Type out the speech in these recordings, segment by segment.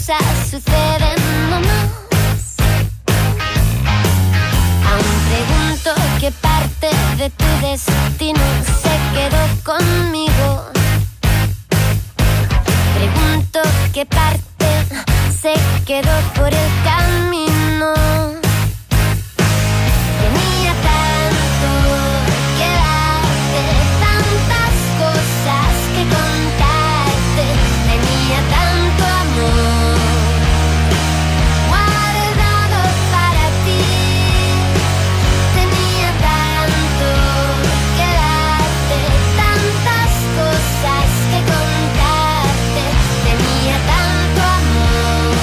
cosas suceden nomás. Aún pregunto qué parte de tu destino se quedó conmigo. Pregunto qué parte se quedó por el camino. Tenía tanto que darte, tantas cosas que contarte. Tenía tanto amor guardado para ti. Tenía tanto que darte, tantas cosas que contarte. Tenía tanto amor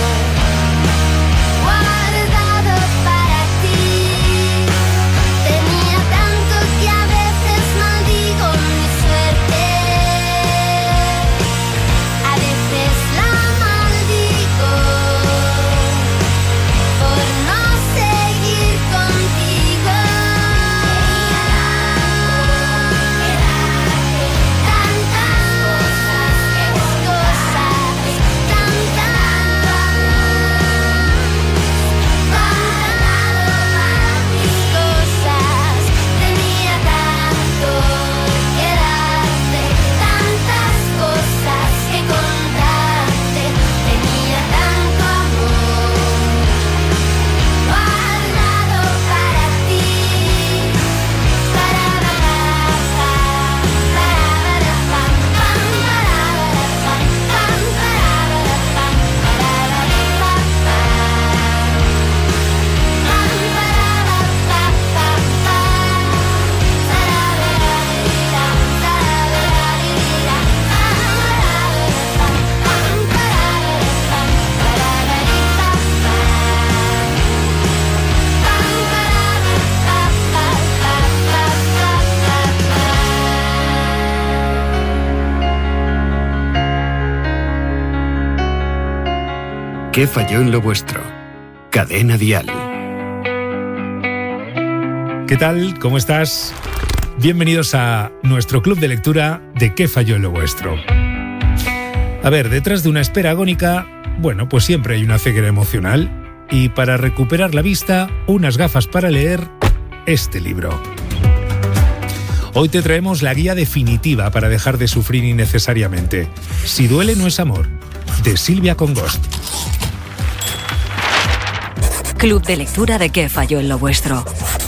guardado para ti. Tenía tanto que a veces maldigo mi suerte. A veces la maldigo por no seguir contigo. Tantas cosas, tanto mis cosas. Tenía tanto que darte, tantas cosas que contarte. Tenía tanto amor guardado para ti. ¿Qué falló en lo vuestro? Cadena Dial. ¿Qué tal? ¿Cómo estás? Bienvenidos a nuestro club de lectura de ¿Qué falló en lo vuestro? A ver, detrás de una espera agónica, bueno, pues siempre hay una ceguera emocional. Y para recuperar la vista, unas gafas para leer este libro. Hoy te traemos la guía definitiva para dejar de sufrir innecesariamente. Si duele no es amor, de Silvia Congost. Club de lectura de ¿Qué falló en lo vuestro?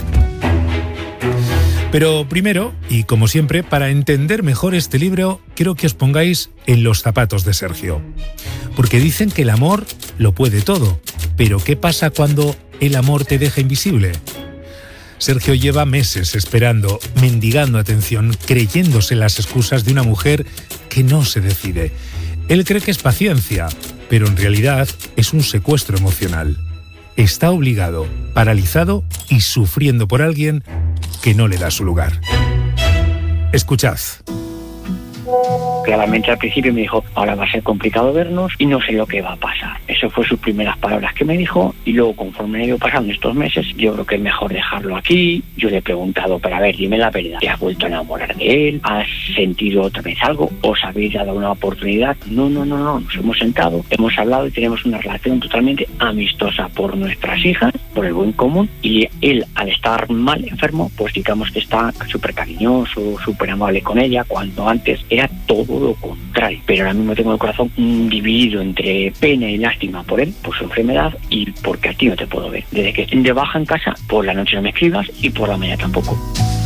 Pero primero, y como siempre, para entender mejor este libro, quiero que os pongáis en los zapatos de Sergio. Porque dicen que el amor lo puede todo, pero ¿qué pasa cuando el amor te deja invisible? Sergio lleva meses esperando, mendigando atención, creyéndose las excusas de una mujer que no se decide. Él cree que es paciencia, pero en realidad es un secuestro emocional. Está obligado, paralizado y sufriendo por alguien que no le da su lugar. Escuchad. Claramente al principio me dijo, ahora va a ser complicado vernos y no sé lo que va a pasar. Eso fue sus primeras palabras que me dijo, y luego conforme han ido pasando estos meses, yo creo que es mejor dejarlo aquí. Yo le he preguntado, pero a ver, dime la verdad, ¿te has vuelto a enamorar de él? ¿Has sentido otra vez algo? ¿Os habéis dado una oportunidad? No, nos hemos sentado, hemos hablado y tenemos una relación totalmente amistosa por nuestras hijas, por el buen común, y él, al estar mal, enfermo, pues digamos que está súper cariñoso, súper amable con ella, cuando antes era todo lo contrario. Pero ahora mismo tengo el corazón dividido entre pena y lástima por él, por su enfermedad, y porque a ti no te puedo ver. Desde que estoy de baja en casa, por la noche no me escribas y por la mañana tampoco.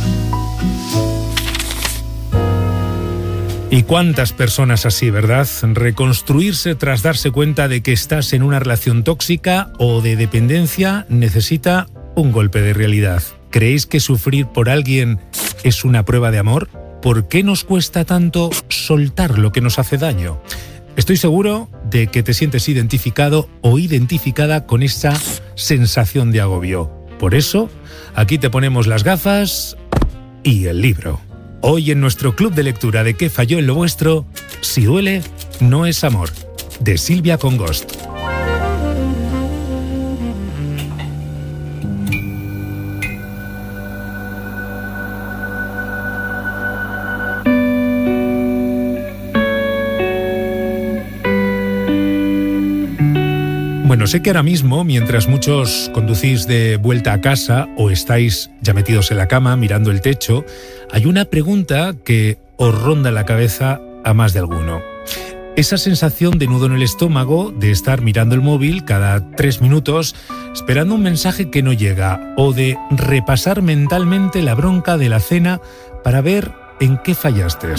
¿Y cuántas personas así, verdad? Reconstruirse tras darse cuenta de que estás en una relación tóxica o de dependencia necesita un golpe de realidad. ¿Creéis que sufrir por alguien es una prueba de amor? ¿Por qué nos cuesta tanto soltar lo que nos hace daño? Estoy seguro de que te sientes identificado o identificada con esa sensación de agobio. Por eso, aquí te ponemos las gafas y el libro. Hoy en nuestro club de lectura de ¿Qué falló en lo vuestro? Si duele, no es amor, de Silvia Congost. Bueno, sé que ahora mismo, mientras muchos conducís de vuelta a casa o estáis ya metidos en la cama mirando el techo, hay una pregunta que os ronda la cabeza a más de alguno. Esa sensación de nudo en el estómago, de estar mirando el móvil cada 3 minutos, esperando un mensaje que no llega, o de repasar mentalmente la bronca de la cena para ver en qué fallaste.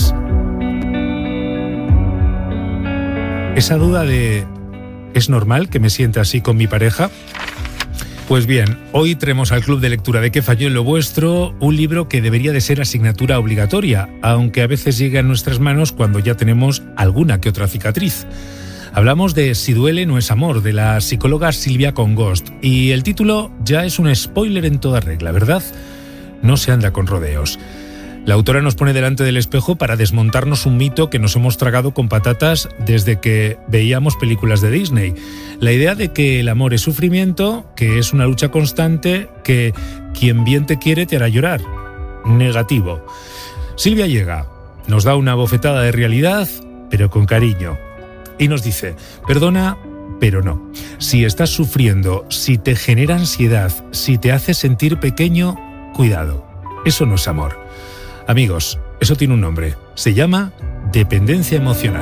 Esa duda de ¿es normal que me sienta así con mi pareja? Pues bien, hoy traemos al Club de Lectura de ¿Qué falló en lo vuestro? Un libro que debería de ser asignatura obligatoria, aunque a veces llega a nuestras manos cuando ya tenemos alguna que otra cicatriz. Hablamos de Si duele no es amor, de la psicóloga Silvia Congost, y el título ya es un spoiler en toda regla, ¿verdad? No se anda con rodeos. La autora nos pone delante del espejo para desmontarnos un mito que nos hemos tragado con patatas desde que veíamos películas de Disney. La idea de que el amor es sufrimiento, que es una lucha constante, que quien bien te quiere te hará llorar. Negativo. Silvia llega, nos da una bofetada de realidad, pero con cariño. Y nos dice, perdona, pero no. Si estás sufriendo, si te genera ansiedad, si te hace sentir pequeño, cuidado. Eso no es amor. Amigos, eso tiene un nombre. Se llama dependencia emocional.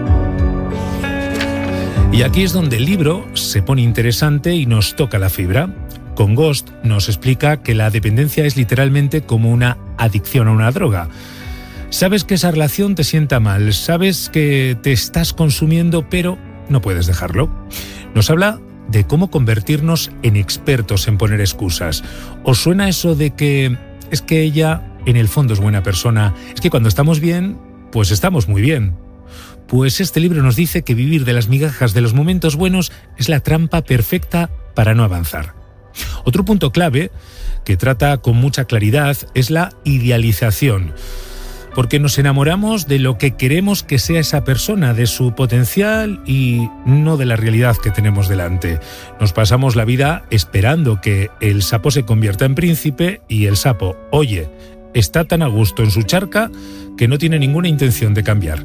Y aquí es donde el libro se pone interesante y nos toca la fibra. Congost nos explica que la dependencia es literalmente como una adicción a una droga. Sabes que esa relación te sienta mal, sabes que te estás consumiendo, pero no puedes dejarlo. Nos habla de cómo convertirnos en expertos en poner excusas. ¿Os suena eso de que es que ella en el fondo es buena persona? Es que cuando estamos bien, pues estamos muy bien. Pues este libro nos dice que vivir de las migajas de los momentos buenos es la trampa perfecta para no avanzar. Otro punto clave que trata con mucha claridad es la idealización, porque nos enamoramos de lo que queremos que sea esa persona, de su potencial y no de la realidad que tenemos delante. Nos pasamos la vida esperando que el sapo se convierta en príncipe y el sapo, oye, está tan a gusto en su charca que no tiene ninguna intención de cambiar.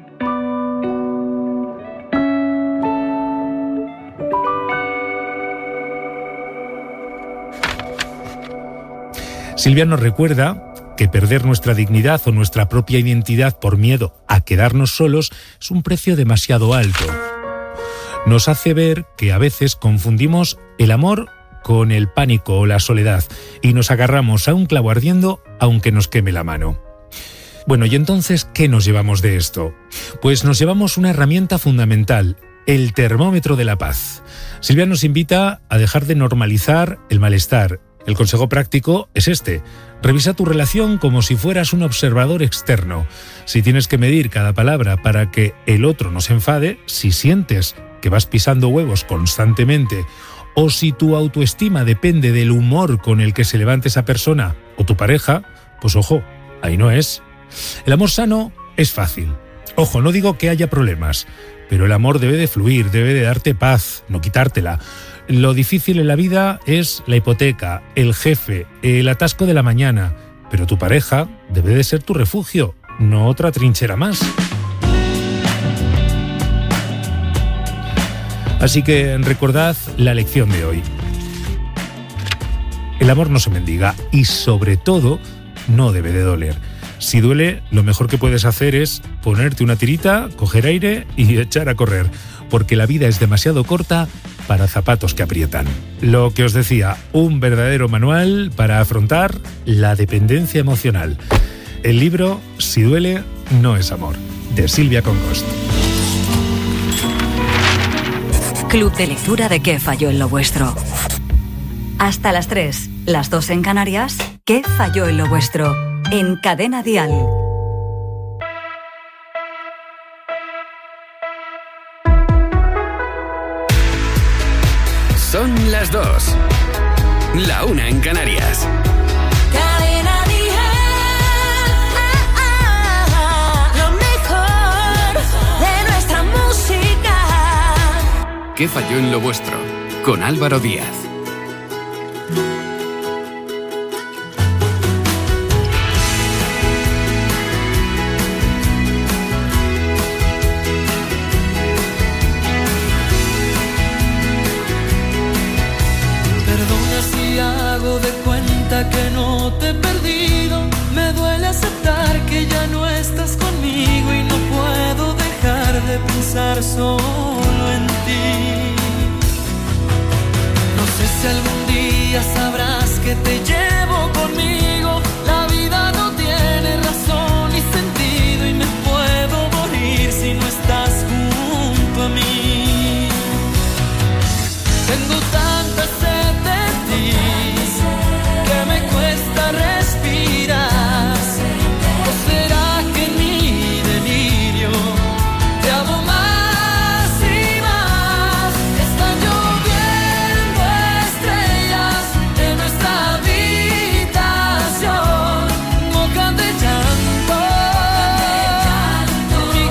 Silvia nos recuerda que perder nuestra dignidad o nuestra propia identidad por miedo a quedarnos solos es un precio demasiado alto. Nos hace ver que a veces confundimos el amor con el pánico o la soledad y nos agarramos a un clavo ardiendo aunque nos queme la mano. Bueno, ¿y entonces qué nos llevamos de esto? Pues nos llevamos una herramienta fundamental, el termómetro de la paz. Silvia nos invita a dejar de normalizar el malestar. El consejo práctico es este: revisa tu relación como si fueras un observador externo. Si tienes que medir cada palabra para que el otro no se enfade, si sientes que vas pisando huevos constantemente, o si tu autoestima depende del humor con el que se levante esa persona o tu pareja, pues ojo, ahí no es. El amor sano es fácil. Ojo, no digo que haya problemas, pero el amor debe de fluir, debe de darte paz, no quitártela. Lo difícil en la vida es la hipoteca, el jefe, el atasco de la mañana, pero tu pareja debe de ser tu refugio, no otra trinchera más. Así que recordad la lección de hoy. El amor no se mendiga y sobre todo no debe de doler. Si duele, lo mejor que puedes hacer es ponerte una tirita, coger aire y echar a correr, porque la vida es demasiado corta para zapatos que aprietan. Lo que os decía, un verdadero manual para afrontar la dependencia emocional. El libro Si duele, no es amor, de Silvia Congost. Club de lectura de ¿Qué falló en lo vuestro? Hasta las 3, las 2 en Canarias. ¿Qué falló en lo vuestro? En Cadena Dial. Son las 2. La 1 en Canarias. Cadena Dial, lo mejor de nuestra música. ¿Qué falló en lo vuestro? Con Álvaro Díaz. pensar solo en ti. No sé si algún día sabrás que te llevo conmigo. La vida no tiene razón ni sentido y me puedo morir si no estás junto a mí. Tengo tanta sed de ti que me cuesta respirar. ¿O será que en mi delirio te amo más y más? Están lloviendo estrellas en nuestra habitación, mojan de llanto mi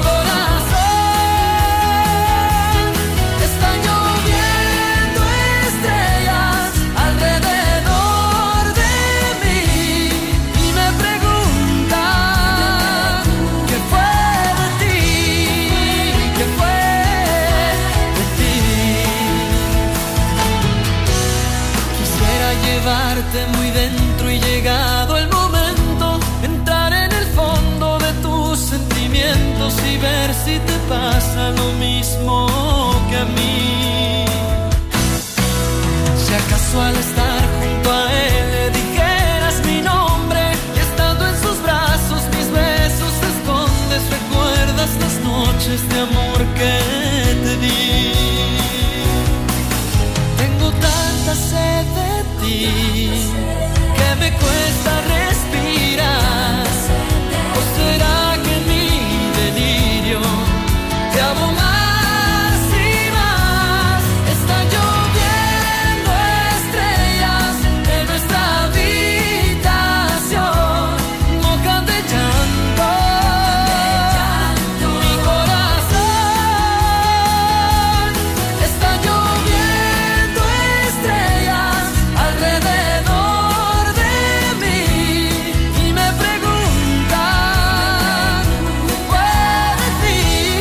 corazón. Están lloviendo estrellas alrededor de mí y me preguntan ¿qué fue de ti? ¿Qué fue de ti? Quisiera llevarte muy dentro y llegado el momento, entrar en el fondo de tus sentimientos y ver si te pasa lo mismo que a mí. Si acaso al estar junto a él le dijeras mi nombre y estando en sus brazos mis besos escondes, recuerdas las noches de amor que te di. Tengo tanta sed de ti que me cuesta respirar. ¿O será que en mi delirio te amo más y más? Están lloviendo estrellas en nuestra habitación, mojan de llanto mi corazón. Están lloviendo estrellas alrededor de mí y me preguntan ¿qué fue de ti?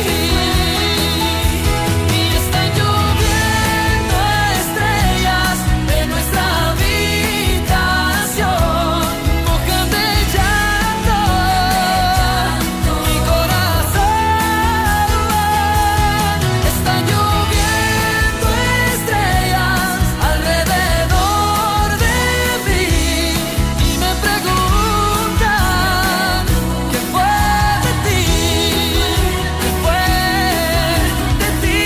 Y están lloviendo estrellas en nuestra habitación, mojan de llanto mi corazón. Están lloviendo estrellas alrededor de mí y me preguntan ¿qué fue de ti? ¿Qué fue de ti?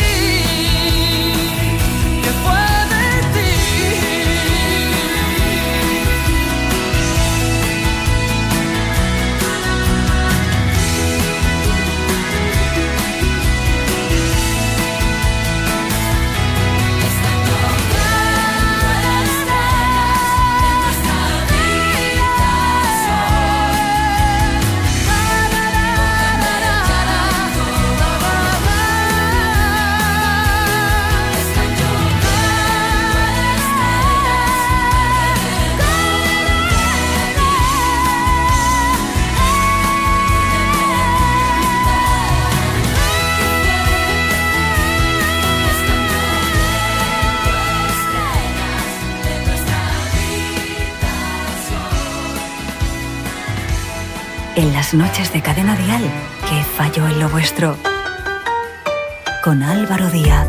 ¿Qué fue de ti? En las noches de Cadena Dial, ¿qué falló en lo vuestro? Con Álvaro Díaz.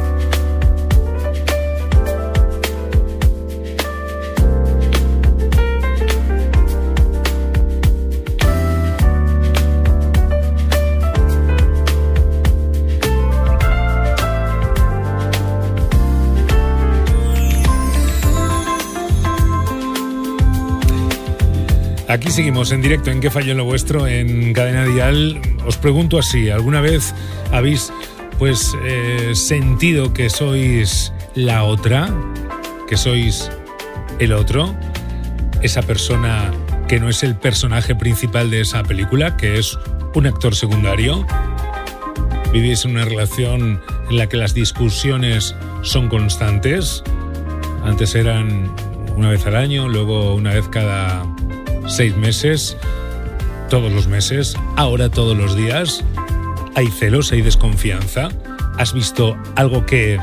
Aquí seguimos en directo en ¿Qué falló en lo vuestro? En Cadena Dial. Os pregunto así, ¿alguna vez habéis sentido que sois la otra? ¿Que sois el otro? Esa persona que no es el personaje principal de esa película, que es un actor secundario. ¿Vivís en una relación en la que las discusiones son constantes? Antes eran una vez al año, luego una vez cada 6 meses, todos los meses, ahora todos los días. Hay celos, hay desconfianza. ¿Has visto algo que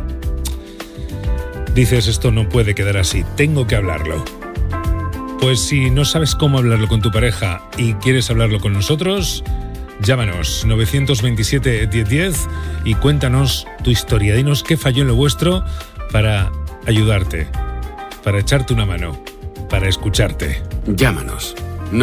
dices esto no puede quedar así, tengo que hablarlo? Pues si no sabes cómo hablarlo con tu pareja y quieres hablarlo con nosotros, Llámanos 927-1010 y cuéntanos tu historia. Dinos qué falló en lo vuestro para ayudarte, para echarte una mano, para escucharte. Llámanos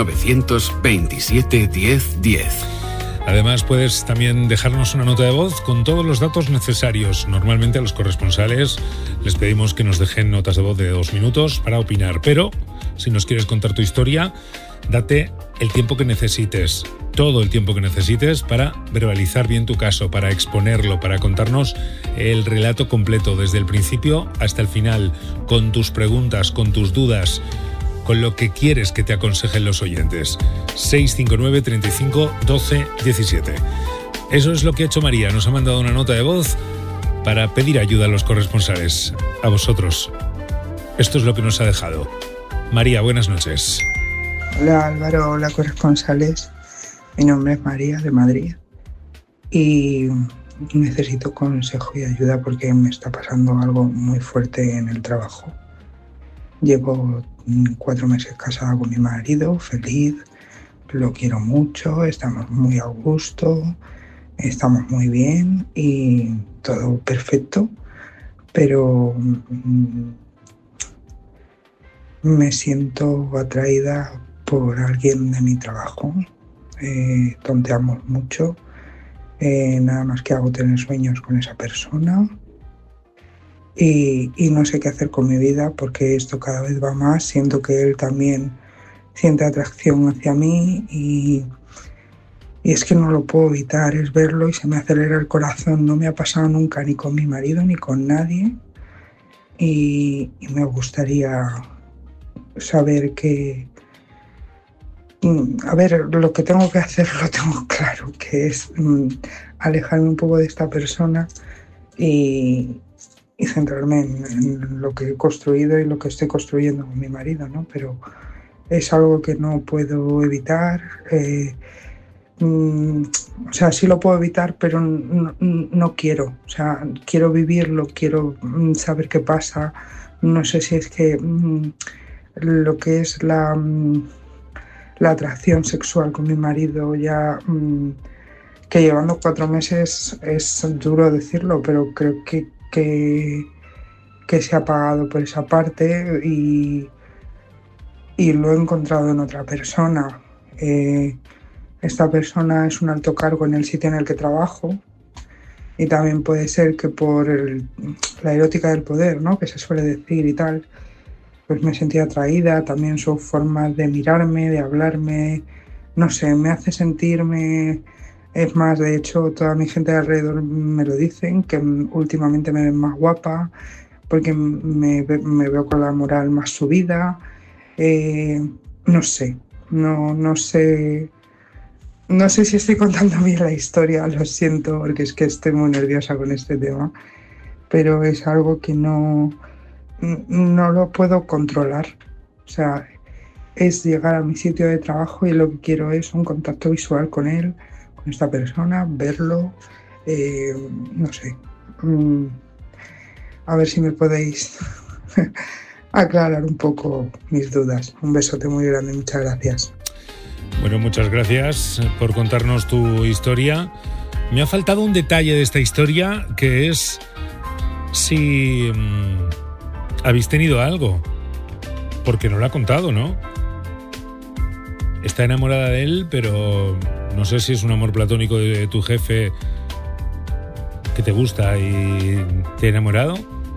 927-1010. Además, puedes también dejarnos una nota de voz con todos los datos necesarios. Normalmente a los corresponsales les pedimos que nos dejen notas de voz de 2 minutos para opinar, pero si nos quieres contar tu historia, date el tiempo que necesites, todo el tiempo que necesites para verbalizar bien tu caso, para exponerlo, para contarnos el relato completo desde el principio hasta el final, con tus preguntas, con tus dudas, con lo que quieres que te aconsejen los oyentes. 659 35 12 17. Eso es lo que ha hecho María. Nos ha mandado una nota de voz para pedir ayuda a los corresponsales, a vosotros. Esto es lo que nos ha dejado. María, buenas noches. Hola Álvaro, hola corresponsales. Mi nombre es María de Madrid y necesito consejo y ayuda porque me está pasando algo muy fuerte en el trabajo. Llevo 4 meses casada con mi marido, feliz, lo quiero mucho, estamos muy a gusto, estamos muy bien y todo perfecto, pero me siento atraída por alguien de mi trabajo. Tonteamos mucho, nada más que hago tener sueños con esa persona. Y no sé qué hacer con mi vida porque esto cada vez va más. Siento que él también siente atracción hacia mí y es que no lo puedo evitar, es verlo y se me acelera el corazón. No me ha pasado nunca ni con mi marido ni con nadie y me gustaría saber que... A ver, lo que tengo que hacer lo tengo claro, que es alejarme un poco de esta persona y centrarme en lo que he construido y lo que estoy construyendo con mi marido, ¿no? Pero es algo que no puedo evitar. O sea, sí lo puedo evitar, pero no quiero. O sea, quiero vivirlo, quiero saber qué pasa. No sé si es que lo que es la atracción sexual con mi marido ya... que llevando 4 meses es duro decirlo, pero creo que se ha apagado por esa parte y lo he encontrado en otra persona. Esta persona es un alto cargo en el sitio en el que trabajo y también puede ser que por la erótica del poder, ¿no?, que se suele decir y tal, pues me sentí atraída. También su forma de mirarme, de hablarme, no sé, me hace sentirme... Es más, de hecho, toda mi gente de alrededor me lo dicen, que últimamente me ven más guapa, porque me veo con la moral más subida. No sé si estoy contando bien la historia, lo siento, porque es que estoy muy nerviosa con este tema, pero es algo que no lo puedo controlar. O sea, es llegar a mi sitio de trabajo y lo que quiero es un contacto visual con él, con esta persona, verlo, no sé. A ver si me podéis aclarar un poco mis dudas. Un besote muy grande, muchas gracias. Bueno, muchas gracias por contarnos tu historia. Me ha faltado un detalle de esta historia, que es si habéis tenido algo, porque no lo ha contado, ¿no? Está enamorada de él, pero no sé si es un amor platónico de tu jefe que te gusta y te ha enamorado.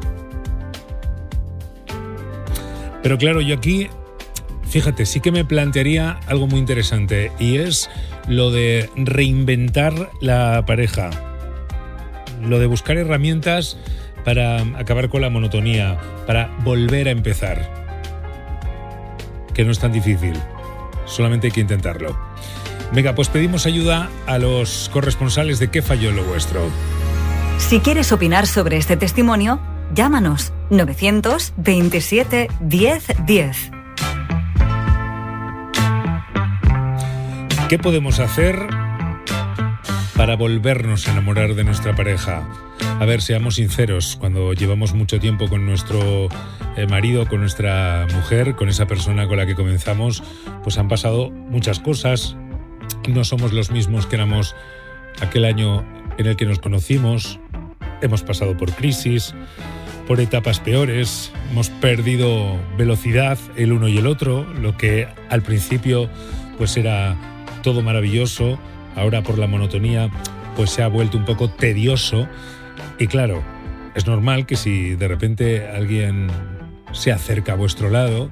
Pero claro, yo aquí, fíjate, sí que me plantearía algo muy interesante y es lo de reinventar la pareja, lo de buscar herramientas para acabar con la monotonía, para volver a empezar, que no es tan difícil. Solamente hay que intentarlo. Venga, pues pedimos ayuda a los corresponsales de ¿Qué falló en lo vuestro? Si quieres opinar sobre este testimonio, llámanos 927 1010. ¿Qué podemos hacer para volvernos a enamorar de nuestra pareja? A ver, seamos sinceros, cuando llevamos mucho tiempo con nuestro marido, con nuestra mujer, con esa persona con la que comenzamos, pues han pasado muchas cosas, no somos los mismos que éramos aquel año en el que nos conocimos. Hemos pasado por crisis, por etapas peores, hemos perdido velocidad el uno y el otro. Lo que al principio pues era todo maravilloso, ahora por la monotonía pues se ha vuelto un poco tedioso. Y claro, es normal que si de repente alguien se acerca a vuestro lado,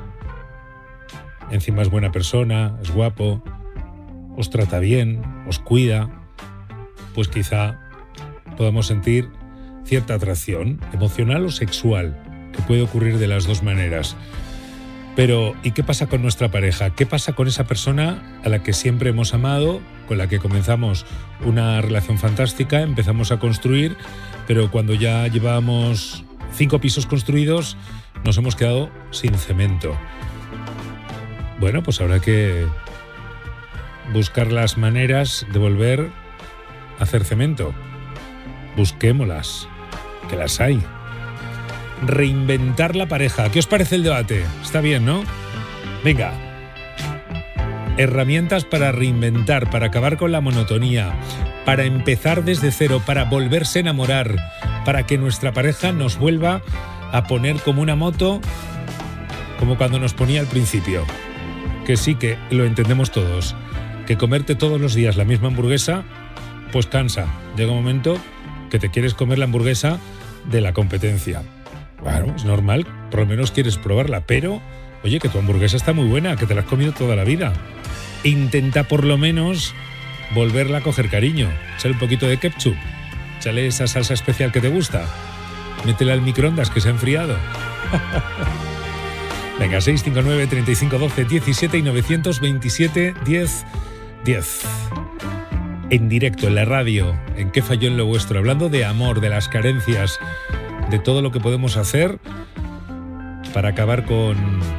encima es buena persona, es guapo, os trata bien, os cuida, pues quizá podamos sentir cierta atracción emocional o sexual, que puede ocurrir de las dos maneras. Pero, ¿y qué pasa con nuestra pareja? ¿Qué pasa con esa persona a la que siempre hemos amado, con la que comenzamos una relación fantástica, empezamos a construir, pero cuando ya llevábamos 5 pisos construidos, nos hemos quedado sin cemento? Bueno, pues habrá que buscar las maneras de volver a hacer cemento. Busquémoslas, que las hay. Reinventar la pareja. ¿Qué os parece el debate? Está bien, ¿no? Venga. Herramientas para reinventar, para acabar con la monotonía, para empezar desde cero, para volverse a enamorar, para que nuestra pareja nos vuelva a poner como una moto, como cuando nos ponía al principio. Que sí, que lo entendemos todos, que comerte todos los días la misma hamburguesa, pues cansa. Llega un momento que te quieres comer la hamburguesa de la competencia. Claro, es normal, por lo menos quieres probarla, pero, oye, que tu hamburguesa está muy buena, que te la has comido toda la vida. Intenta por lo menos volverla a coger cariño. Échale un poquito de ketchup, échale esa salsa especial que te gusta, métela al microondas que se ha enfriado. Venga, 659 35 12 17 y 927 10 10. En directo, en la radio, en ¿Qué falló en lo vuestro? Hablando de amor, de las carencias, de todo lo que podemos hacer para acabar con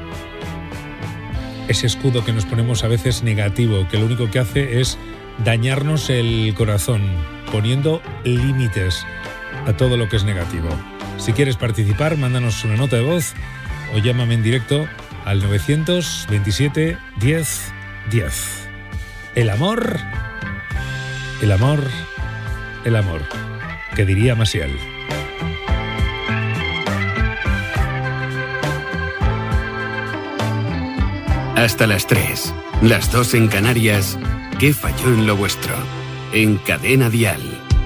ese escudo que nos ponemos a veces negativo, que lo único que hace es dañarnos el corazón, poniendo límites a todo lo que es negativo. Si quieres participar, mándanos una nota de voz o llámame en directo al 927 10 10. El amor, el amor, el amor, que diría Maciel. Hasta las 3, las 2 en Canarias. ¿Qué falló en lo vuestro? En Cadena Dial.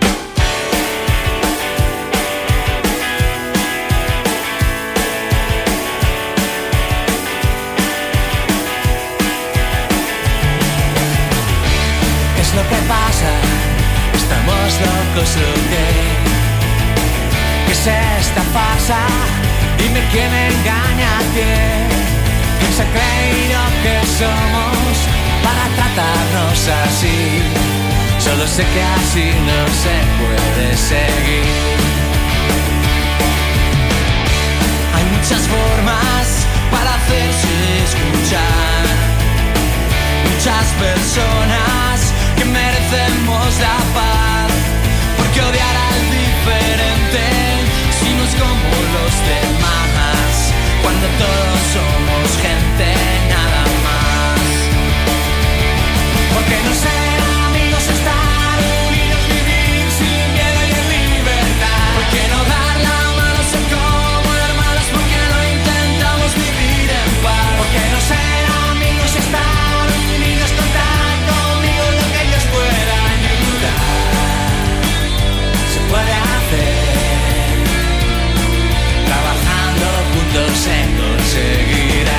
¿Qué es lo que pasa? ¿Estamos locos o qué? ¿Qué es esta farsa? Dime quién engaña a quién. ¿Quién se ha creído que somos para tratarnos así? Solo sé que así no se puede seguir. Hay muchas formas para hacerse escuchar. Muchas personas que merecemos la paz. Porque odiar al diferente si no es como los demás, cuando todos somos gente nada más. Porque no ser amigos, estar unidos, vivir sin miedo y en libertad. Porque no dar la mano, ser como hermanos, porque no intentamos vivir en paz. Porque no ser amigos, estar unidos, contar conmigo lo que Dios pueda ayudar. Se puede hacer, trabajando juntos se conseguirá.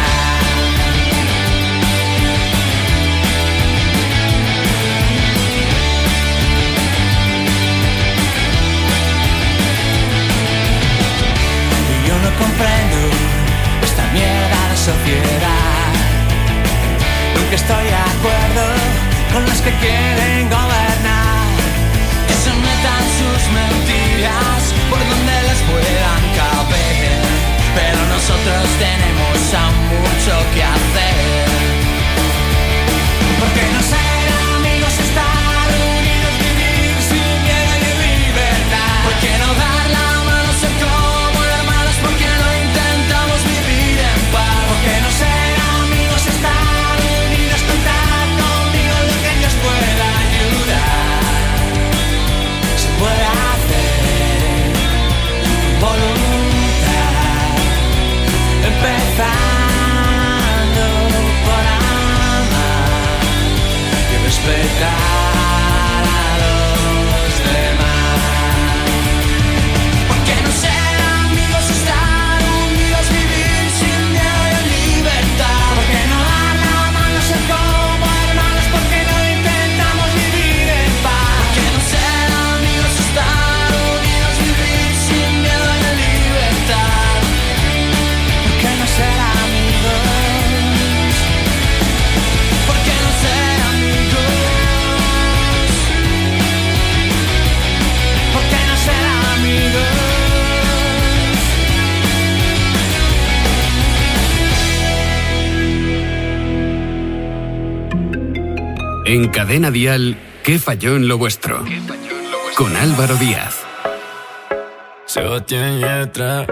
Y yo no comprendo esta mierda de sociedad. Nunca estoy de acuerdo con los que quieren gobernar, que se metan sus mentiras por donde les puedan caber. Pero nosotros tenemos aún mucho que hacer. Porque no ser amigos, estar unidos, vivir sin miedo y en libertad. Porque no dar la mano, ser como hermanos, porque no intentamos vivir en paz. Porque no ser amigos, estar unidos, contar conmigo lo En Cadena Dial, ¿qué falló en lo vuestro? Con Álvaro Díaz. Sebastián Yatra.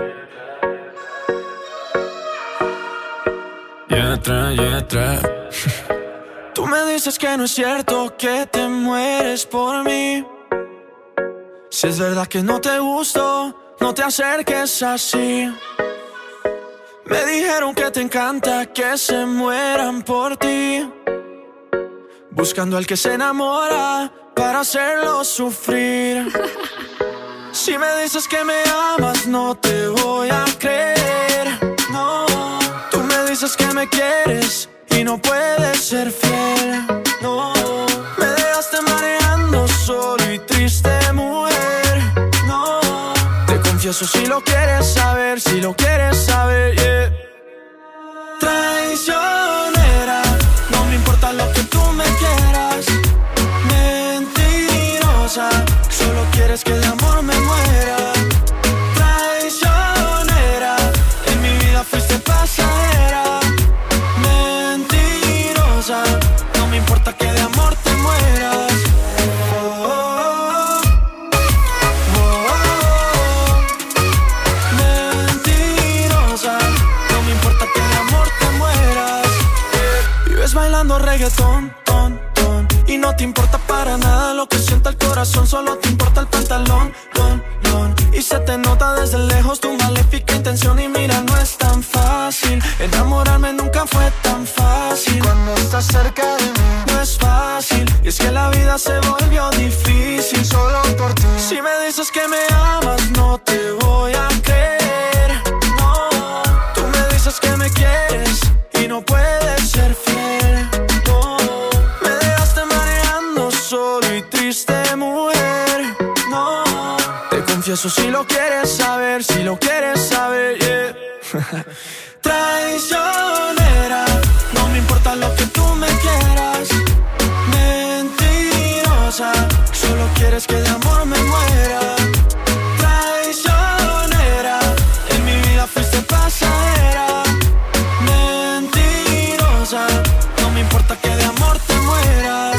Yatra. Tú me dices que no es cierto, que te mueres por mí. Si es verdad que no te gusto, no te acerques así. Me dijeron que te encanta que se mueran por ti, buscando al que se enamora para hacerlo sufrir. Si me dices que me amas, no te voy a creer. No, tú me dices que me quieres y no puedes ser fiel. No, me dejaste mareando solo y triste, mujer. No, te confieso si lo quieres saber, yeah. Traicionera, no me importa lo que tú me quieras. Mentirosa, solo quieres que de amor me muera. Traicionera, en mi vida fuiste pasajera. Mentirosa, no me importa que de amor te mueras. Mentirosa, no me importa que de amor te mueras. Vives bailando reggaetón, ton, ton, y no te importa para nada lo que sienta el corazón, solo te importa el pantalón, don, don. Y se te nota desde lejos tu maléfica intención. Y mira, no es tan fácil, enamorarme nunca fue tan fácil. Cuando estás cerca de mí, no es fácil, y es que la vida se volvió difícil solo por ti. Si me dices que me amas, no te voy a creer. No, tú me dices que me quieres y no puedes ser fiel. No, me dejaste mareando solo y triste, mujer. No, te confieso si lo quieres saber, yeah. Traicionera, no me importa lo que tú me quieras. Mentirosa, solo quieres que de amor me muera. Traicionera, en mi vida fuiste pasajera. Mentirosa, no me importa que de amor te mueras.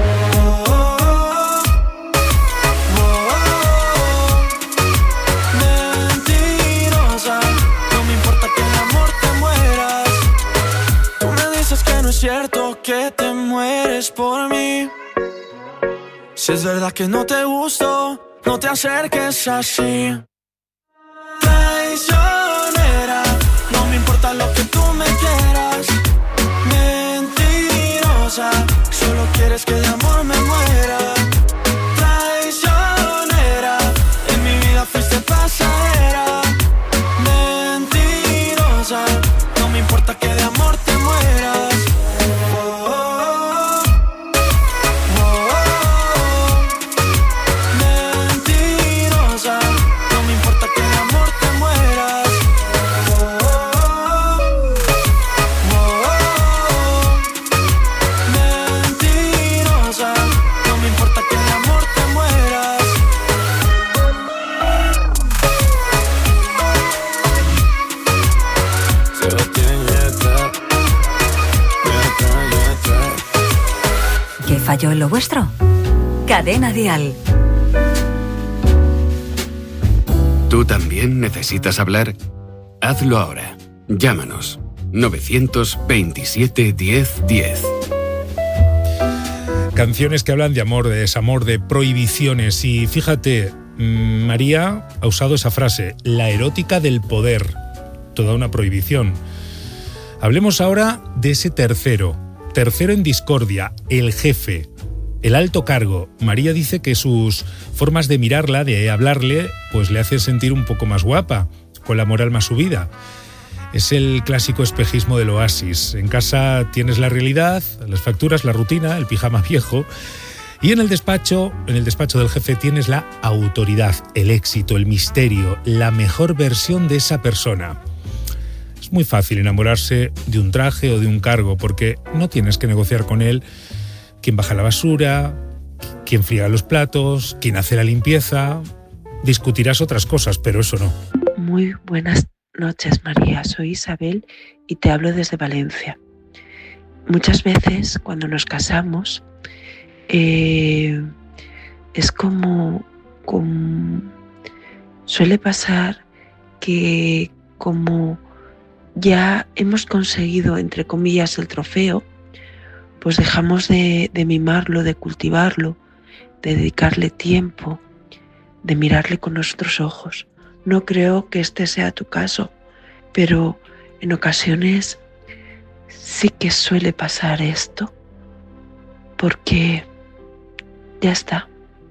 Mentirosa, no me importa que de amor te mueras. Tú me dices que no es cierto, que te mueres por mí. Si es verdad que no te gusto, no te acerques así. Traicionera, no me importa lo que tú me quieras. Mentirosa, solo quieres que de amor me muera. Traicionera, en mi vida fuiste pasajera. Mentirosa, no me importa que de amor te mueras. Mentirosa, no me importa que de amor te mueras. Mentirosa, no me importa que de amor te mueras. Sebastián Yatra. ¿Qué falló en lo vuestro? Cadena Dial. ¿Tú también necesitas hablar? Hazlo ahora. Llámanos. 927 10 10. Canciones que hablan de amor, de desamor, de prohibiciones. Y fíjate, María ha usado esa frase, la erótica del poder. Toda una prohibición. Hablemos ahora de ese tercero en discordia, el jefe, el alto cargo. María dice que sus formas de mirarla, de hablarle, pues le hacen sentir un poco más guapa, con la moral más subida. Es el clásico espejismo del oasis. En casa tienes la realidad, las facturas, la rutina, el pijama viejo. Y en el despacho del jefe tienes la autoridad, el éxito, el misterio, la mejor versión de esa persona. Es muy fácil enamorarse de un traje o de un cargo porque no tienes que negociar con él quién baja la basura, quién friega los platos, quién hace la limpieza. Discutirás otras cosas, pero eso no. Muy buenas noches, María. Soy Isabel y te hablo desde Valencia. muchas veces cuando nos casamos es como suele pasar que como ya hemos conseguido, entre comillas, el trofeo, pues dejamos de mimarlo, de cultivarlo, de dedicarle tiempo, de mirarle con nuestros ojos. No creo que este sea tu caso, pero en ocasiones sí que suele pasar esto, porque ya está.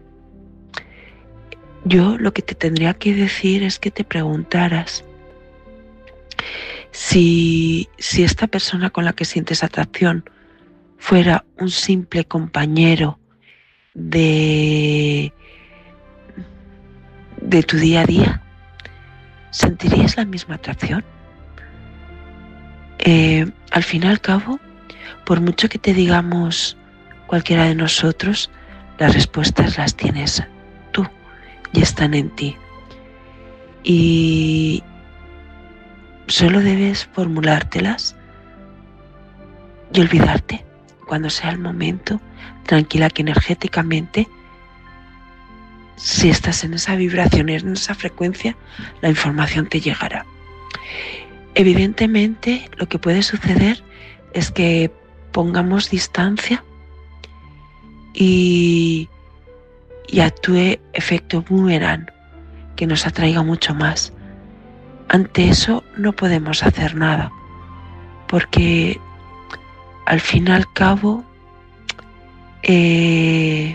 Yo lo que te tendría que decir es que te preguntaras si esta persona con la que sientes atracción fuera un simple compañero de tu día a día, ¿sentirías la misma atracción? Al fin y al cabo, por mucho que te digamos cualquiera de nosotros, las respuestas las tienes tú y están en ti. Y solo debes formulártelas y olvidarte cuando sea el momento, tranquila, que energéticamente, si estás en esa vibración, en esa frecuencia, la información te llegará. Evidentemente, lo que puede suceder es que pongamos distancia y actúe efecto boomerang, que nos atraiga mucho más. Ante eso no podemos hacer nada, porque al fin y al cabo es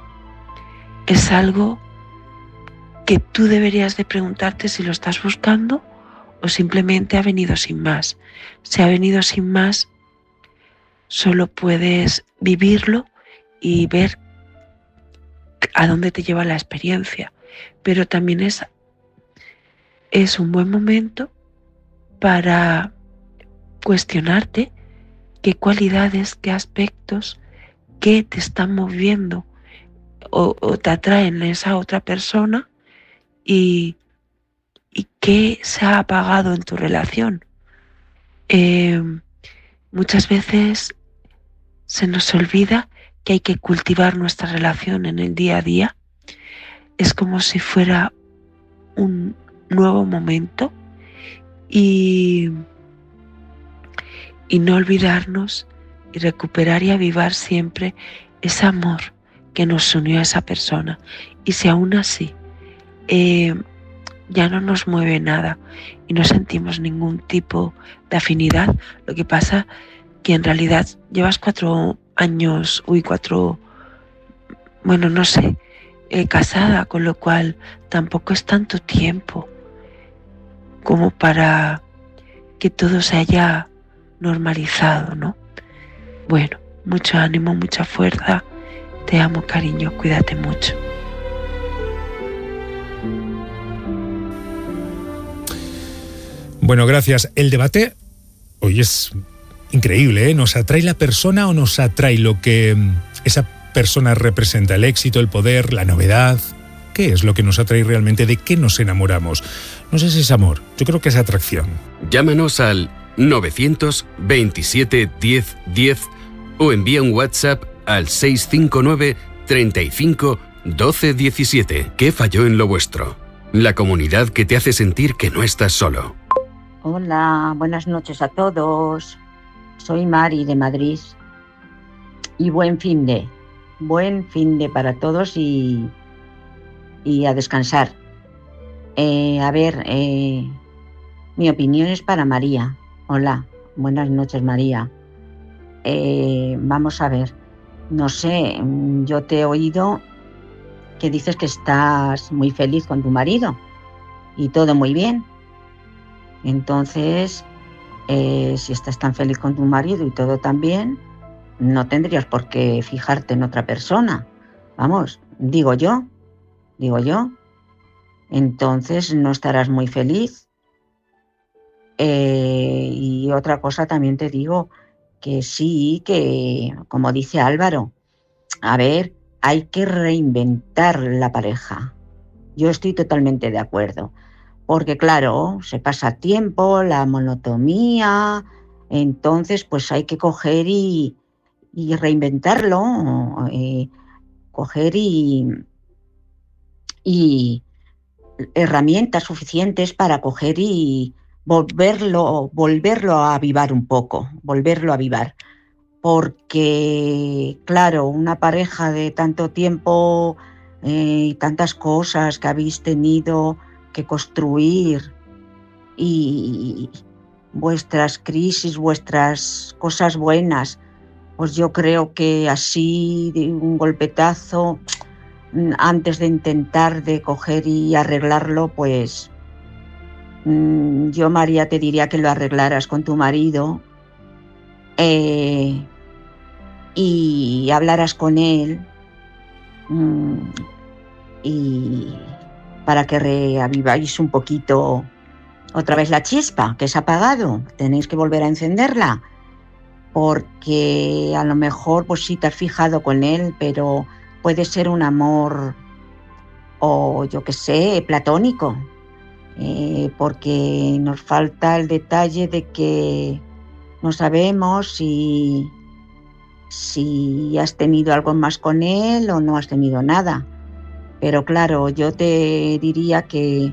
algo que tú deberías de preguntarte si lo estás buscando o simplemente ha venido sin más. Si ha venido sin más, solo puedes vivirlo y ver a dónde te lleva la experiencia. Pero también es un buen momento para cuestionarte qué cualidades, qué aspectos, qué te están moviendo o te atraen a esa otra persona y qué se ha apagado en tu relación. Muchas veces se nos olvida que hay que cultivar nuestra relación en el día a día. Es como si fuera un nuevo momento y no olvidarnos y recuperar y avivar siempre ese amor que nos unió a esa persona. Y si aún así ya no nos mueve nada y no sentimos ningún tipo de afinidad, lo que pasa que en realidad llevas 4 años, casada, con lo cual tampoco es tanto tiempo como para que todo se haya normalizado, ¿no? Bueno, mucho ánimo, mucha fuerza, te amo, cariño, cuídate mucho. Bueno, gracias. El debate hoy es increíble, ¿eh? ¿Nos atrae la persona o nos atrae lo que esa persona representa? El éxito, el poder, la novedad. ¿Qué es lo que nos atrae realmente? ¿De qué nos enamoramos? No sé si es amor, yo creo que es atracción. Llámanos al 927 10 10 o envía un WhatsApp al 659 35 12 17. ¿Qué falló en lo vuestro? La comunidad que te hace sentir que no estás solo. Hola, buenas noches a todos. Soy Mari de Madrid. Y buen fin de para todos y a descansar. Mi opinión es para María. Hola, buenas noches, María. Vamos a ver, no sé, yo te he oído que dices que estás muy feliz con tu marido y todo muy bien. Entonces, si estás tan feliz con tu marido y todo tan bien, no tendrías por qué fijarte en otra persona. Vamos, digo yo. Entonces no estarás muy feliz. Y otra cosa también te digo, que sí, que como dice Álvaro, a ver, hay que reinventar la pareja. Yo estoy totalmente de acuerdo. Porque claro, se pasa tiempo, la monotonía, Entonces, pues hay que coger y reinventarlo, coger y herramientas suficientes para coger y volverlo a avivar un poco, volverlo a avivar. Porque, claro, una pareja de tanto tiempo y tantas cosas que habéis tenido que construir y vuestras crisis, vuestras cosas buenas, pues yo creo que así de un golpetazo, antes de intentar de coger y arreglarlo, pues yo, María, te diría que lo arreglaras con tu marido y hablaras con él y para que reaviváis un poquito otra vez la chispa que se ha apagado. Tenéis que volver a encenderla, porque a lo mejor pues sí te has fijado con él, pero puede ser un amor, o yo qué sé, platónico, porque nos falta el detalle de que no sabemos si has tenido algo más con él o no has tenido nada. Pero claro, yo te diría que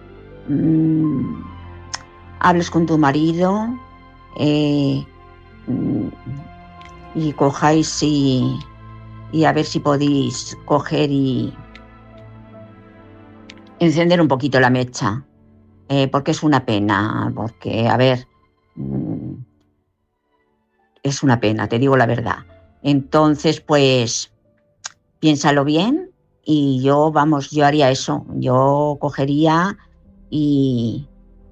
hables con tu marido y cojáis y a ver si podéis coger y encender un poquito la mecha, porque es una pena, porque, a ver, es una pena, te digo la verdad. Entonces, pues, piénsalo bien y yo haría eso. Yo cogería y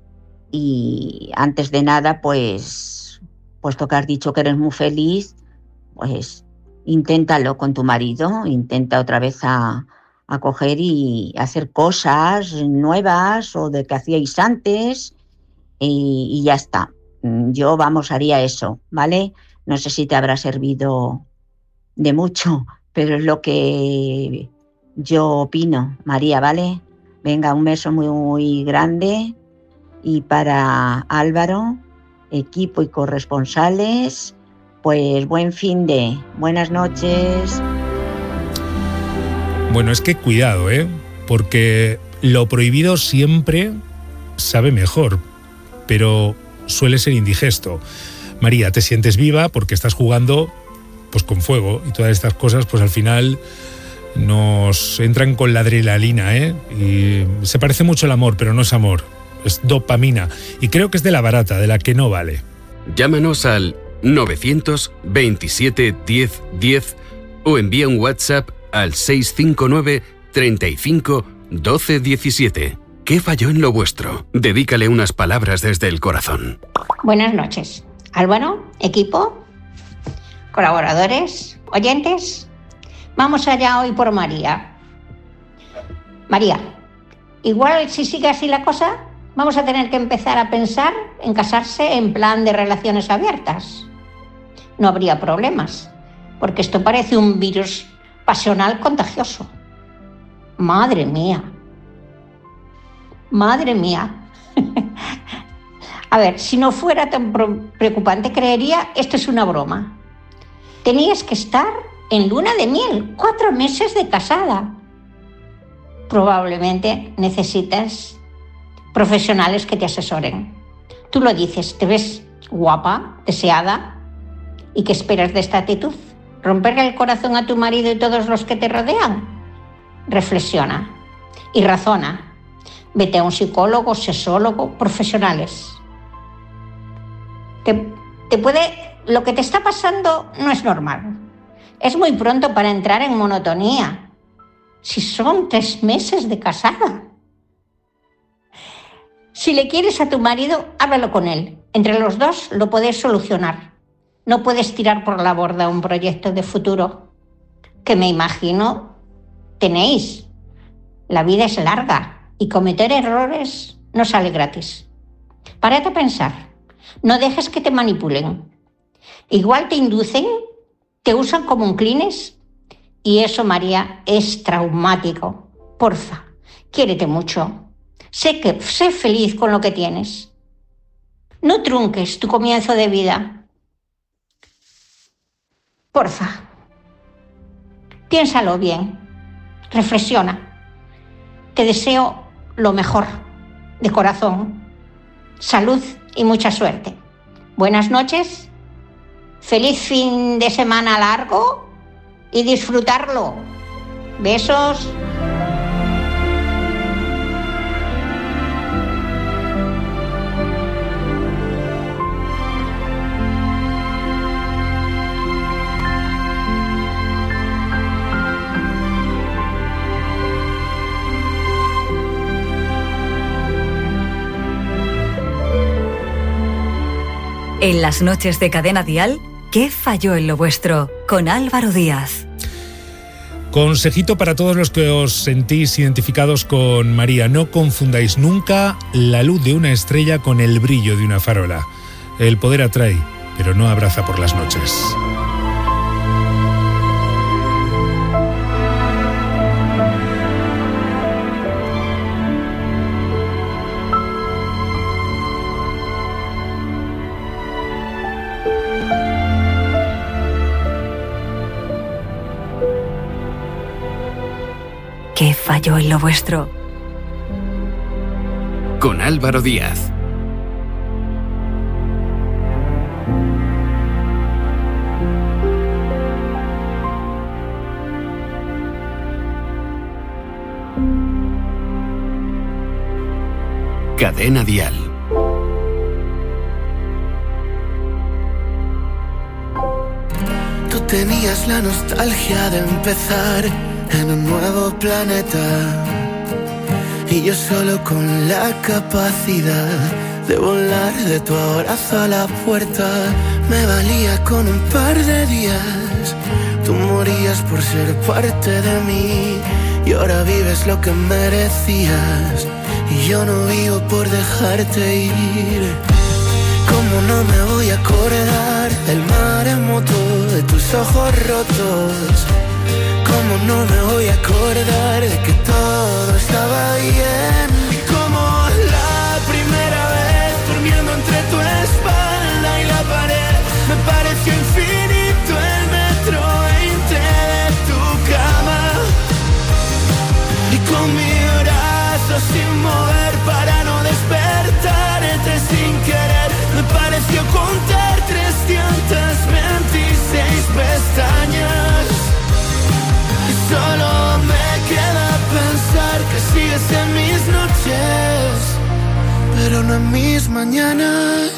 antes de nada, pues, puesto que has dicho que eres muy feliz, pues, inténtalo con tu marido, intenta otra vez a coger y hacer cosas nuevas o de que hacíais antes y ya está. Yo, haría eso, ¿vale? No sé si te habrá servido de mucho, pero es lo que yo opino, María, ¿vale? Venga, un beso muy, muy grande. Y para Álvaro, equipo y corresponsales, pues buenas noches. Bueno, es que cuidado, porque lo prohibido siempre sabe mejor, pero suele ser indigesto. María, te sientes viva porque estás jugando pues con fuego y todas estas cosas pues al final nos entran con la adrenalina, y se parece mucho al amor, pero no es amor, es dopamina y creo que es de la barata, de la que no vale. Llámanos al 927 10 10 o envía un WhatsApp al 659 35 12 17. ¿Qué falló en lo vuestro? Dedícale unas palabras desde el corazón. Buenas noches. Álvaro, equipo, colaboradores, oyentes. Vamos allá hoy por María. María, igual si sigue así la cosa, vamos a tener que empezar a pensar en casarse en plan de relaciones abiertas. No habría problemas, porque esto parece un virus pasional contagioso. Madre mía. Madre mía. A ver, si no fuera tan preocupante, creería esto es una broma. Tenías que estar en luna de miel, 4 meses de casada. Probablemente necesitas profesionales que te asesoren. Tú lo dices, te ves guapa, deseada. ¿Y qué esperas de esta actitud? ¿Romperle el corazón a tu marido y todos los que te rodean? Reflexiona y razona. Vete a un psicólogo, sexólogo, profesionales. Lo que te está pasando no es normal. Es muy pronto para entrar en monotonía. Si son 3 meses de casada. Si le quieres a tu marido, háblalo con él. Entre los dos lo podéis solucionar. No puedes tirar por la borda un proyecto de futuro que me imagino tenéis. La vida es larga y cometer errores no sale gratis. Párate a pensar. No dejes que te manipulen. Igual te inducen, te usan como un Kleenex y eso, María, es traumático. Porfa, quiérete mucho. Sé feliz con lo que tienes. No trunques tu comienzo de vida. Porfa, piénsalo bien, reflexiona. Te deseo lo mejor, de corazón. Salud y mucha suerte. Buenas noches, feliz fin de semana largo y disfrutarlo. Besos. En las noches de Cadena Dial, ¿qué falló en lo vuestro? Con Álvaro Díaz. Consejito para todos los que os sentís identificados con María: no confundáis nunca la luz de una estrella con el brillo de una farola. El poder atrae, pero no abraza por las noches. ¿Qué falló en lo vuestro? Con Álvaro Díaz. Cadena Dial. Tú tenías la nostalgia de empezar en un nuevo planeta, y yo solo con la capacidad de volar de tu abrazo a la puerta. Me valía con un par de días, tú morías por ser parte de mí, y ahora vives lo que merecías, y yo no vivo por dejarte ir. ¿Cómo no me voy a acordar del maremoto de tus ojos rotos? ¿Cómo no me voy a acordar de que todo estaba bien? Como la primera vez durmiendo entre tu espalda y la pared, me pareció infinito el metro 20 de tu cama, y con mi brazo sin mover para no despertarte sin querer, me pareció contar 326 pestañas. Solo me queda pensar que sigues en mis noches, pero no en mis mañanas.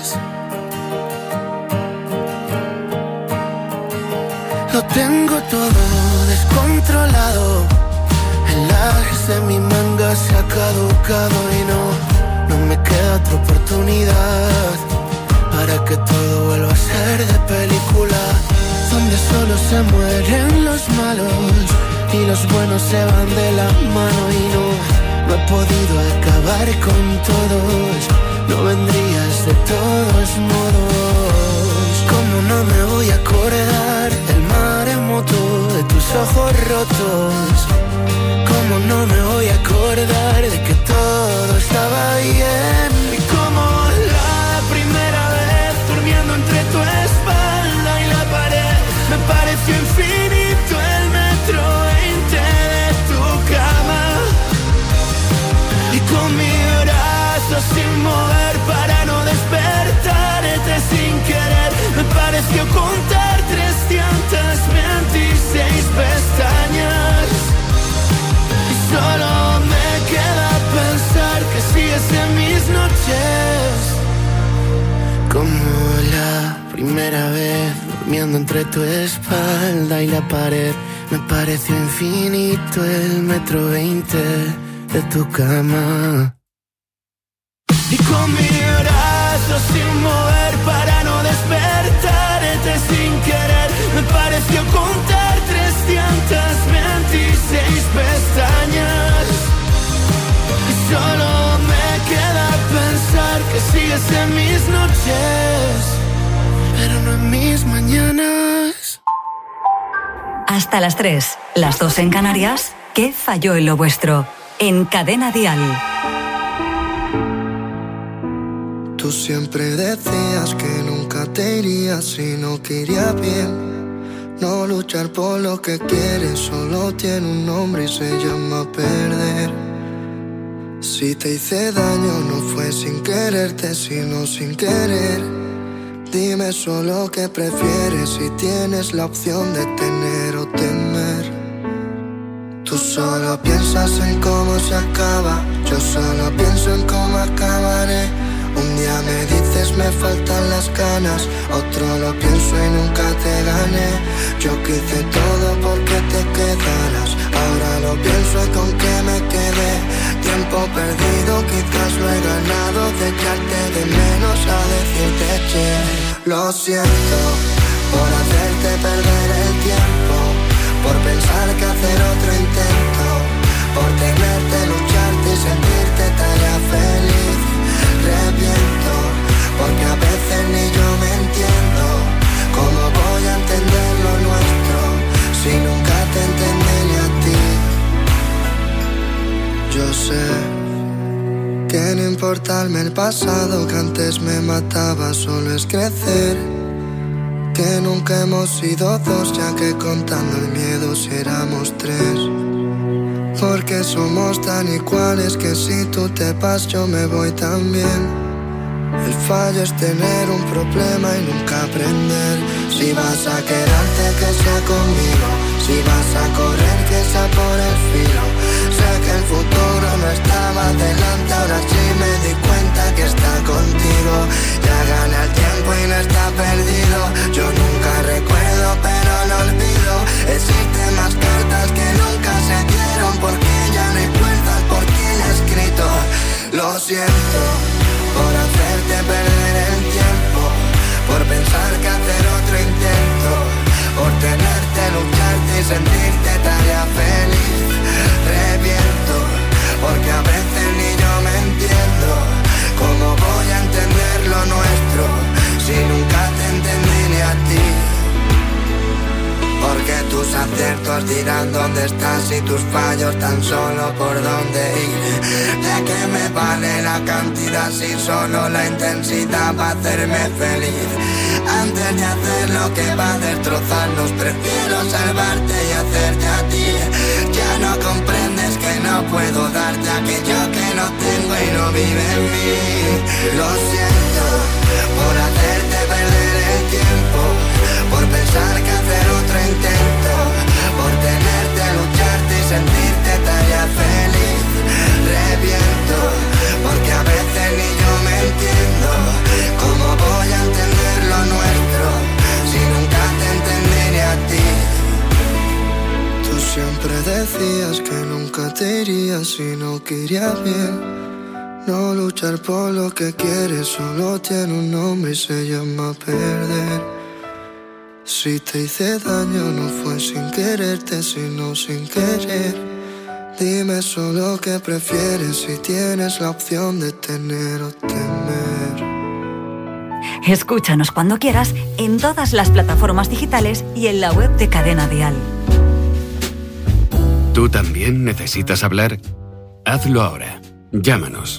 Lo tengo todo descontrolado, el as de mi manga se ha caducado y no me queda otra oportunidad para que todo vuelva a ser de película, donde solo se mueren los malos y los buenos se van de la mano, y no he podido acabar con todos, no vendrías de todos modos. ¿Cómo no me voy a acordar del maremoto de tus ojos rotos? ¿Cómo no me voy a acordar de que todo estaba bien? Y como la primera vez durmiendo entre tu espalda y la pared, me pareció infinito el metro 20 de tu cama, y con mi brazo sin mover para no despertarte sin querer, me pareció contar 326 pestañas. Y solo me queda pensar que sigues en mis noches, como la primera vez durmiendo entre tu espalda y la pared, me pareció infinito el metro 20 de tu cama, y con mi brazo sin mover para no despertarte sin querer, me pareció contar 326 pestañas. Y solo me queda pensar que sigues en mis noches, pero no en mis mañanas. Hasta las 3, las 2 en Canarias. ¿Qué falló en lo vuestro? En Cadena Dial. Tú siempre decías que nunca te irías si no querías bien. No luchar por lo que quieres solo tiene un nombre y se llama perder. Si te hice daño no fue sin quererte, sino sin querer. Dime solo qué prefieres si tienes la opción de tener o temer. Tú solo piensas en cómo se acaba, yo solo pienso en cómo acabaré. Un día me dices me faltan las ganas, otro lo pienso y nunca te gané. Yo quise todo porque te quedaras, ahora lo pienso y con qué me quedé. Tiempo perdido, quizás lo he ganado, de echarte de menos a decirte che. Lo siento por hacerte perder el tiempo, por pensar que hacer otro intento, por tenerte, lucharte y sentirte tarea feliz. Reviento, porque a veces ni yo me entiendo. ¿Cómo voy a entender lo nuestro si nunca te entendí ni a ti? Yo sé que no importarme el pasado que antes me mataba, solo es crecer. Que nunca hemos sido dos, ya que contando el miedo si éramos tres. Porque somos tan iguales que si tú te vas yo me voy también. El fallo es tener un problema y nunca aprender. Si vas a quedarte que sea conmigo, si vas a correr que sea por el filo. Sé que el futuro no estaba delante, ahora sí me di cuenta que está contigo. Ya gana el tiempo y no está perdido. Yo nunca recuerdo pero no olvido. Existen más cartas que nunca se dieron, porque ya no hay puertas por quien he escrito. Lo siento por hacerte perder el tiempo, por pensar que hacer otro intento, por tenerte, lucharte y sentirte tarea feliz. Reviento, porque a veces ni yo me entiendo. ¿Cómo voy a entender lo nuestro si nunca te entendí ni a ti? Porque tus aciertos dirán dónde estás y tus fallos tan solo por dónde ir. ¿De qué me vale la cantidad si solo la intensidad va a hacerme feliz? Antes de hacer lo que va a destrozarnos, prefiero salvarte y hacerte a ti. Ya no comprendes que no puedo darte aquello que no tengo y no vive en mí. Lo siento por hacerte perder el tiempo, por pensar que hacer otro intento, por tenerte, lucharte y sentirte tarea feliz. Reviento, porque a veces ni yo me entiendo. ¿Cómo voy a entender lo nuestro si nunca te entendí ni a ti? Tú siempre decías que nunca te irías si no querías bien. No luchar por lo que quieres solo tiene un nombre y se llama perder. Si te hice daño no fue sin quererte, sino sin querer. Dime solo qué prefieres si tienes la opción de tener o temer. Escúchanos cuando quieras en todas las plataformas digitales y en la web de Cadena Dial. ¿Tú también necesitas hablar? Hazlo ahora. Llámanos.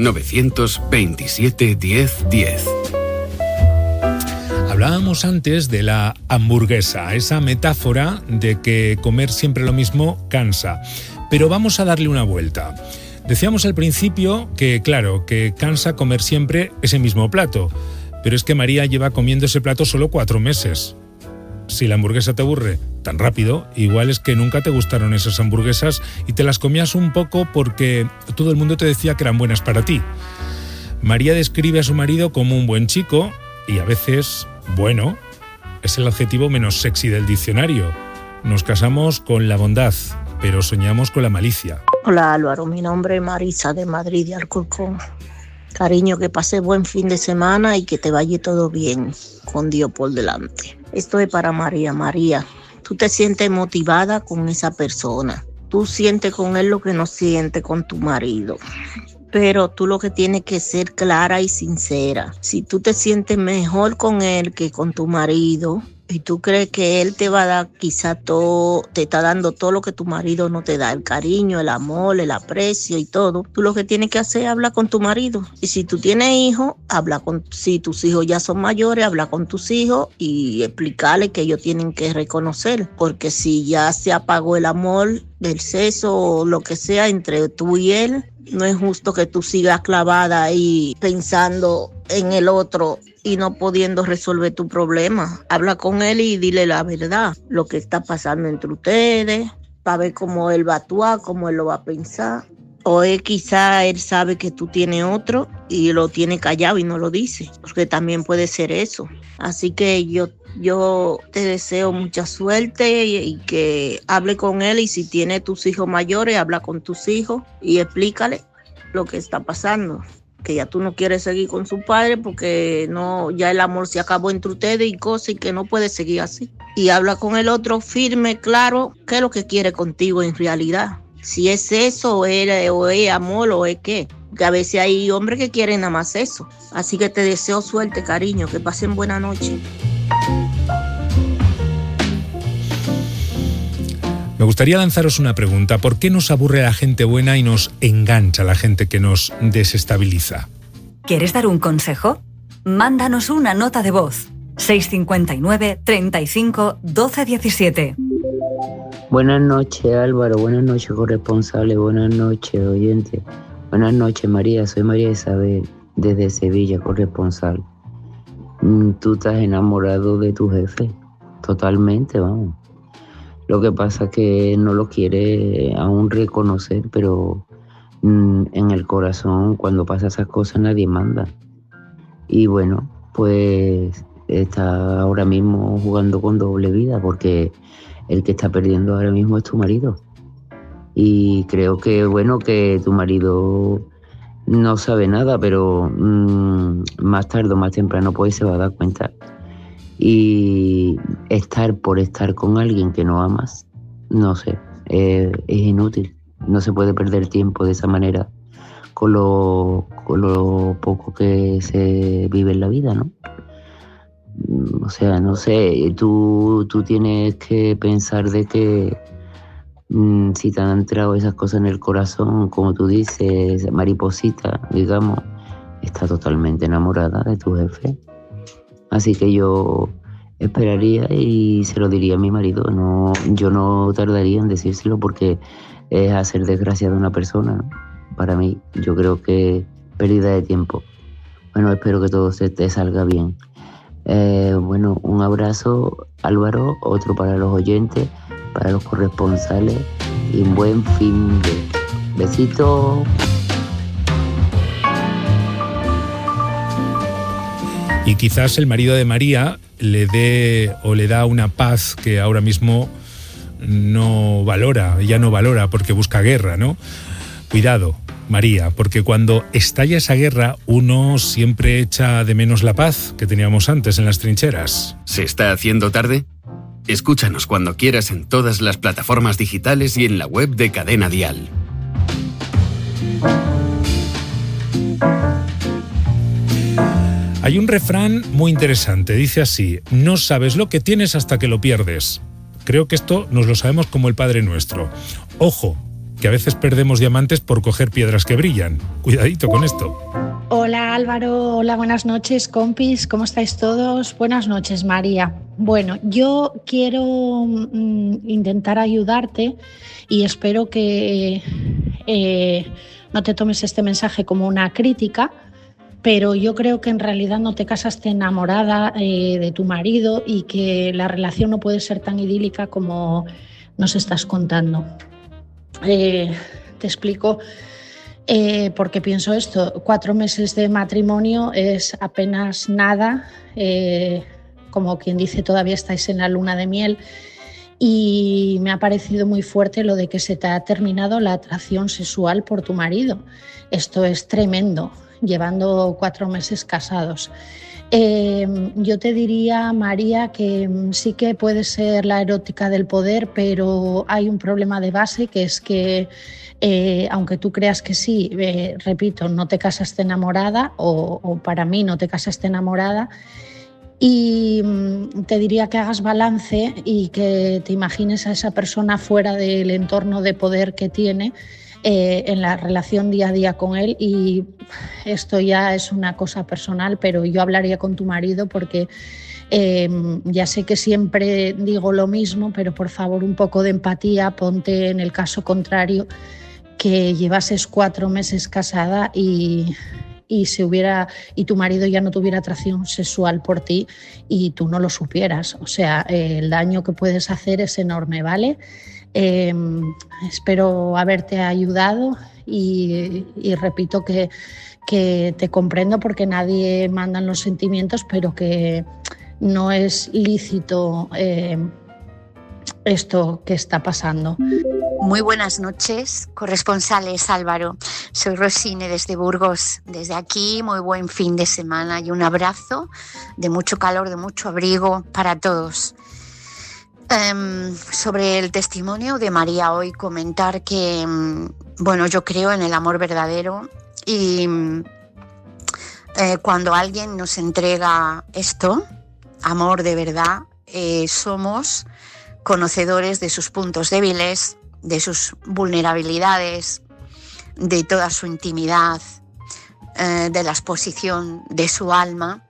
927 10 10. Hablábamos antes de la hamburguesa, esa metáfora de que comer siempre lo mismo cansa. Pero vamos a darle una vuelta. Decíamos al principio que, claro, que cansa comer siempre ese mismo plato. Pero es que María lleva comiendo ese plato solo 4 meses. Si la hamburguesa te aburre tan rápido, igual es que nunca te gustaron esas hamburguesas y te las comías un poco porque todo el mundo te decía que eran buenas para ti. María describe a su marido como un buen chico y a veces, bueno, es el adjetivo menos sexy del diccionario. Nos casamos con la bondad, pero soñamos con la malicia. Hola Álvaro, mi nombre es Marisa de Madrid de Alcorcón. Cariño, que pase buen fin de semana y que te vaya todo bien, con Dios por delante. Esto es para María. María, tú te sientes motivada con esa persona. Tú sientes con él lo que no sientes con tu marido. Pero tú lo que tienes que ser clara y sincera. Si tú te sientes mejor con él que con tu marido, y tú crees que él te va a dar quizá todo, te está dando todo lo que tu marido no te da, el cariño, el amor, el aprecio y todo. Tú lo que tienes que hacer es hablar con tu marido. Y si tú tienes hijos, si tus hijos ya son mayores, habla con tus hijos y explicarles que ellos tienen que reconocer. Porque si ya se apagó el amor, el sexo o lo que sea entre tú y él, no es justo que tú sigas clavada ahí pensando en el otro y no pudiendo resolver tu problema. Habla con él y dile la verdad, lo que está pasando entre ustedes, para ver cómo él va a actuar, cómo él lo va a pensar. O quizá él sabe que tú tienes otro y lo tiene callado y no lo dice, porque también puede ser eso. Así que yo te deseo mucha suerte y que hable con él, y si tiene tus hijos mayores, habla con tus hijos y explícale lo que está pasando, que ya tú no quieres seguir con su padre porque no, ya el amor se acabó entre ustedes y cosas, y que no puedes seguir así. Y habla con el otro firme, claro, qué es lo que quiere contigo en realidad. Si es eso, o es amor, o es qué. Que a veces hay hombres que quieren nada más eso. Así que te deseo suerte, cariño, que pasen buena noche. Me gustaría lanzaros una pregunta. ¿Por qué nos aburre la gente buena y nos engancha la gente que nos desestabiliza? ¿Quieres dar un consejo? Mándanos una nota de voz. 659 35 12 17. Buenas noches, Álvaro. Buenas noches, corresponsales. Buenas noches, oyentes. Buenas noches, María. Soy María Isabel, desde Sevilla, corresponsal. Tú estás enamorado de tu jefe. Totalmente, vamos. Lo que pasa es que no lo quiere aún reconocer, pero en el corazón, cuando pasa esas cosas, nadie manda. Y bueno, pues está ahora mismo jugando con doble vida, porque el que está perdiendo ahora mismo es tu marido. Y creo que, bueno, que tu marido no sabe nada, pero más tarde o más temprano pues se va a dar cuenta. Y estar por estar con alguien que no amas, no sé, es inútil. No se puede perder tiempo de esa manera con lo poco que se vive en la vida, ¿no? O sea, no sé, tú tienes que pensar de que si te han entrado esas cosas en el corazón, como tú dices, mariposita, digamos, está totalmente enamorada de tu jefe. Así que yo esperaría y se lo diría a mi marido. No, yo no tardaría en decírselo, porque es hacer desgracia de una persona, ¿no? Para mí, yo creo que pérdida de tiempo. Bueno, espero que todo te salga bien. Bueno, un abrazo, Álvaro, otro para los oyentes, para los corresponsales, y un buen fin de besito. Y quizás el marido de María le dé o le da una paz que ahora mismo no valora, ya no valora, porque busca guerra, ¿no? Cuidado, María, porque cuando estalla esa guerra, uno siempre echa de menos la paz que teníamos antes en las trincheras. ¿Se está haciendo tarde? Escúchanos cuando quieras en todas las plataformas digitales y en la web de Cadena Dial. Hay un refrán muy interesante, dice así: no sabes lo que tienes hasta que lo pierdes. Creo que esto nos lo sabemos como el Padre Nuestro. Ojo, que a veces perdemos diamantes por coger piedras que brillan. Cuidadito con esto. Hola Álvaro, hola, buenas noches compis, ¿cómo estáis todos? Buenas noches María. Bueno, yo quiero intentar ayudarte y espero que no te tomes este mensaje como una crítica, pero yo creo que en realidad no te casaste enamorada de tu marido y que la relación no puede ser tan idílica como nos estás contando. Te explico por qué pienso esto. 4 meses de matrimonio es apenas nada, como quien dice, todavía estáis en la luna de miel, y me ha parecido muy fuerte lo de que se te ha terminado la atracción sexual por tu marido. Esto es tremendo, llevando 4 meses casados. Yo te diría, María, que sí que puede ser la erótica del poder, pero hay un problema de base, que es que aunque tú creas que sí, repito, no te casaste enamorada, o para mí no te casaste enamorada, Y te diría que hagas balance y que te imagines a esa persona fuera del entorno de poder que tiene en la relación día a día con él. Y esto ya es una cosa personal, pero yo hablaría con tu marido porque ya sé que siempre digo lo mismo, pero por favor un poco de empatía, ponte en el caso contrario, que llevases 4 meses casada y tu marido ya no tuviera atracción sexual por ti y tú no lo supieras. O sea, el daño que puedes hacer es enorme, ¿vale? Espero haberte ayudado y repito que te comprendo porque nadie manda en los sentimientos, pero que no es lícito esto que está pasando. Muy buenas noches, corresponsales Álvaro. Soy Rosine desde Burgos. Desde aquí, muy buen fin de semana y un abrazo de mucho calor, de mucho abrigo para todos. Sobre el testimonio de María hoy, comentar que, bueno, yo creo en el amor verdadero y cuando alguien nos entrega esto, amor de verdad, somos conocedores de sus puntos débiles, de sus vulnerabilidades, de toda su intimidad, de la exposición de su alma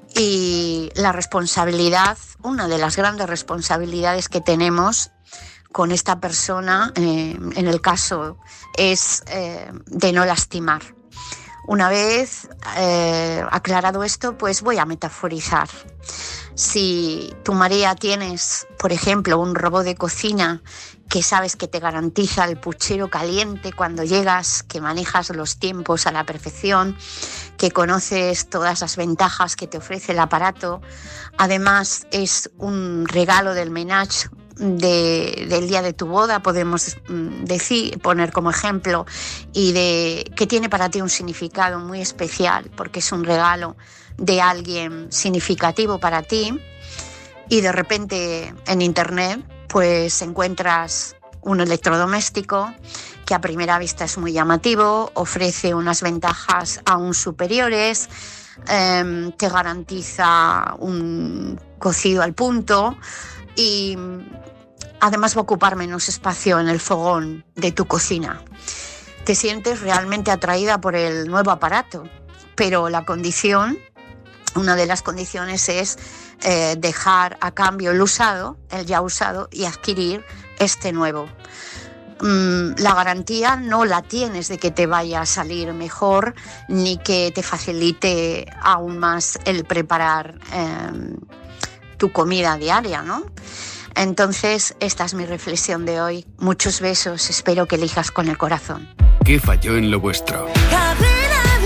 y la responsabilidad, una de las grandes responsabilidades que tenemos con esta persona, en el caso, es de no lastimar. Una vez aclarado esto, pues voy a metaforizar. Si tú, María, tienes, por ejemplo, un robot de cocina que sabes que te garantiza el puchero caliente cuando llegas, que manejas los tiempos a la perfección, que conoces todas las ventajas que te ofrece el aparato, además es un regalo del ménage del día de tu boda, podemos poner como ejemplo, y que tiene para ti un significado muy especial porque es un regalo de alguien significativo para ti, y de repente en internet pues encuentras un electrodoméstico que a primera vista es muy llamativo, ofrece unas ventajas aún superiores, te garantiza un cocido al punto y además va a ocupar menos espacio en el fogón de tu cocina. Te sientes realmente atraída por el nuevo aparato, pero una de las condiciones es dejar a cambio el ya usado, y adquirir este nuevo. La garantía no la tienes de que te vaya a salir mejor ni que te facilite aún más el preparar tu comida diaria, ¿no? Entonces, esta es mi reflexión de hoy. Muchos besos, espero que elijas con el corazón. ¿Qué falló en lo vuestro?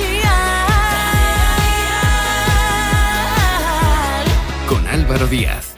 Con Álvaro Díaz.